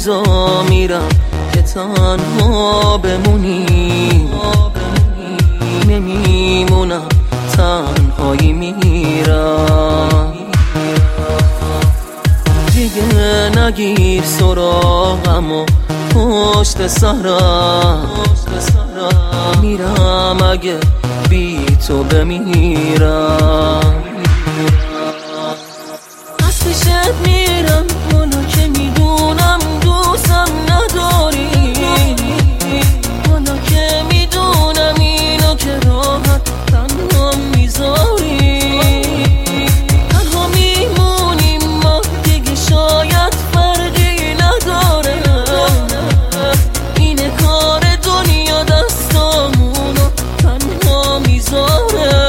روزا میرم که تنها بمونی، نمیمونم تنهایی میرم. دیگه نگیر سراغم و پشت سرم میرم اگه بی تو بمیرم. از پیشت میرم حالا که میدونم دوستم نداری، حالا که میدونم اینو که راحت تنها میذاری. تنها میمونیم ما دیگه شاید فرقی نداره، اینه کار دنیا دستامونو تنها میذاره.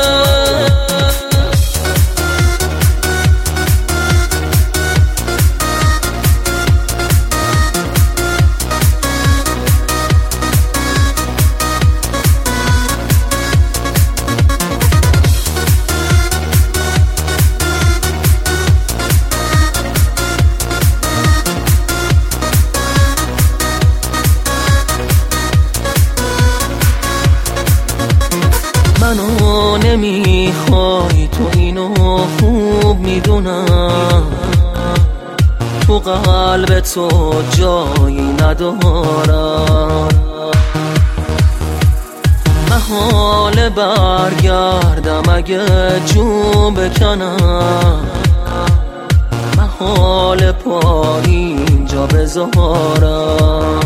منو نمیخوای تو اینو خوب میدونم، تو قلب تو جایی ندارم. محال برگردم اگه جون بکنم، محال پا اینجا بذارم.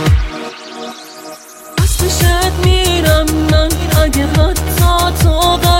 از پیشت میرم من اگه حتی تو